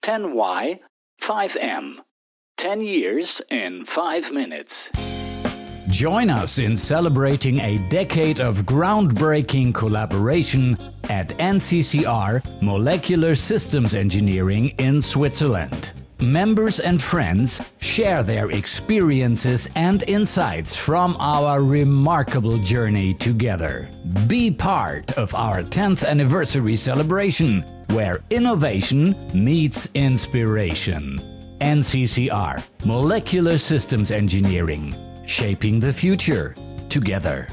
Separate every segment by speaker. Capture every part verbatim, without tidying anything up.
Speaker 1: ten Y, five M. ten years in five minutes. Join us in celebrating a decade of groundbreaking collaboration at N C C R Molecular Systems Engineering in Switzerland. Members and friends share their experiences and insights from our remarkable journey together. Be part of our tenth anniversary celebration, where innovation meets inspiration. N C C R, Molecular Systems Engineering, shaping the future together.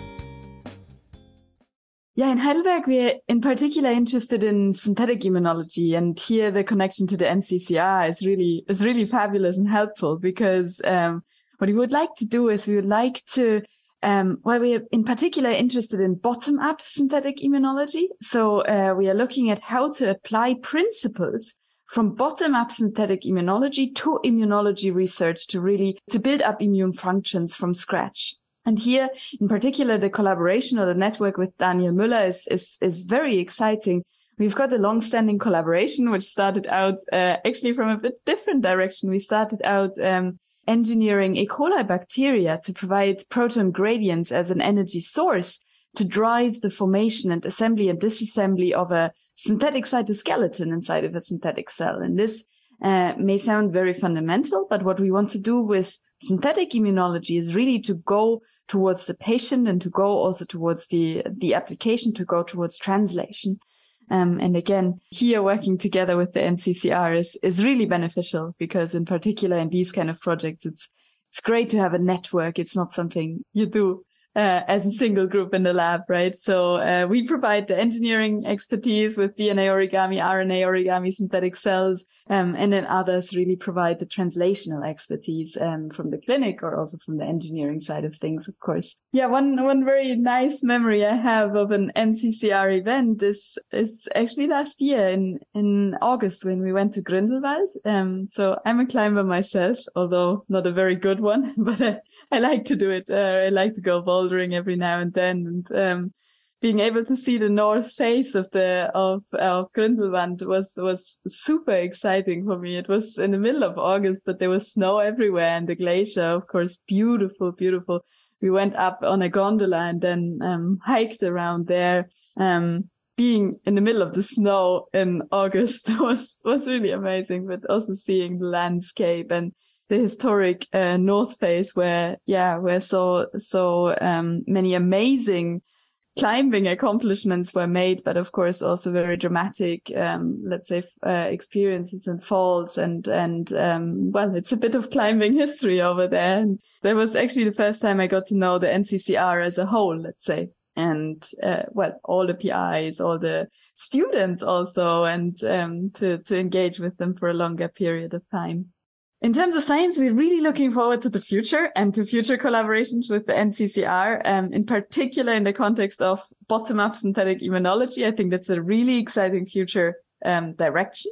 Speaker 2: Yeah, in Heidelberg, we're in particular interested in synthetic immunology, and here the connection to the N C C R is really is really fabulous and helpful, because um, what we would like to do is we would like to, um, well, we are in particular interested in bottom-up synthetic immunology. So uh, we are looking at how to apply principles from bottom-up synthetic immunology to immunology research to really to build up immune functions from scratch. And here, in particular, the collaboration or the network with Daniel Müller is, is, is very exciting. We've got a long-standing collaboration, which started out uh, actually from a bit different direction. We started out um, engineering E. coli bacteria to provide protein gradients as an energy source to drive the formation and assembly and disassembly of a synthetic cytoskeleton inside of a synthetic cell. And this uh, may sound very fundamental, but what we want to do with synthetic immunology is really to go towards the patient and to go also towards the, the application, to go towards translation. Um, and again, here working together with the N C C R is, is really beneficial, because in particular in these kind of projects, it's, it's great to have a network. It's not something you do Uh, as a single group in the lab, right? So uh, we provide the engineering expertise with D N A origami, R N A origami, synthetic cells, um, and then others really provide the translational expertise um, from the clinic or also from the engineering side of things, of course. Yeah, one one very nice memory I have of an N C C R event is is actually last year in in August when we went to Grindelwald. Um, so I'm a climber myself, although not a very good one, but uh, I like to do it. Uh, I like to go bouldering every now and then, and um, being able to see the north face of the of, of Grindelwald was was super exciting for me. It was in the middle of August, but there was snow everywhere, and the glacier, of course, beautiful, beautiful. We went up on a gondola and then um, hiked around there. Um, being in the middle of the snow in August was was really amazing, but also seeing the landscape and the historic uh, north face, where yeah where so so um many amazing climbing accomplishments were made, but of course also very dramatic um let's say uh, experiences and falls, and and um well it's a bit of climbing history over there. And that was actually the first time I got to know the N C C R as a whole, let's say, and uh, well all the P Is, all the students also, and um to to engage with them for a longer period of time. In terms of science, we're really looking forward to the future and to future collaborations with the N C C R, um, in particular in the context of bottom-up synthetic immunology. I think that's a really exciting future um, direction,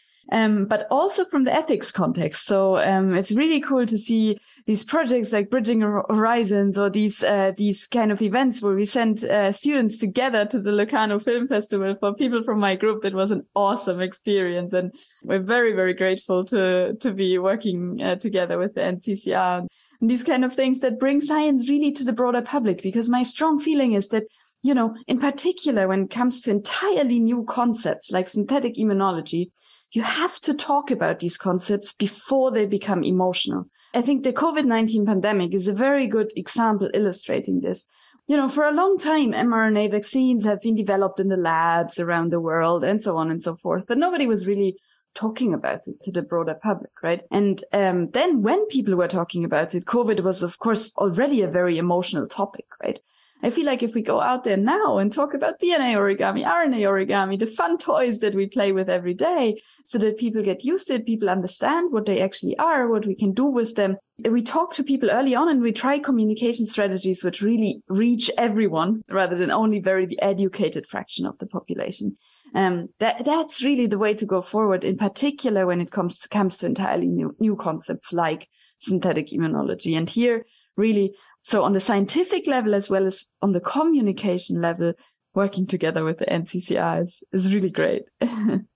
Speaker 2: um, but also from the ethics context. So um, it's really cool to see these projects like Bridging Horizons, or these uh, these kind of events where we send uh, students together to the Locarno Film Festival. For people from my group, that was an awesome experience, and we're very, very grateful to to be working uh, together with the N C C R. And these kind of things that bring science really to the broader public, because my strong feeling is that, you know, in particular when it comes to entirely new concepts like synthetic immunology, you have to talk about these concepts before they become emotional. I think the COVID nineteen pandemic is a very good example illustrating this. You know, for a long time, mRNA vaccines have been developed in the labs around the world and so on and so forth, but nobody was really talking about it to the broader public, right? And um, then when people were talking about it, COVID was, of course, already a very emotional topic, right? I feel like if we go out there now and talk about D N A origami, R N A origami, the fun toys that we play with every day, so that people get used to it, people understand what they actually are, what we can do with them. We talk to people early on, and we try communication strategies which really reach everyone rather than only very the educated fraction of the population. Um, that, that's really the way to go forward, in particular when it comes to, comes to entirely new, new concepts like synthetic immunology. And here, really, so on the scientific level as well as on the communication level, working together with the N C C R is, is really great.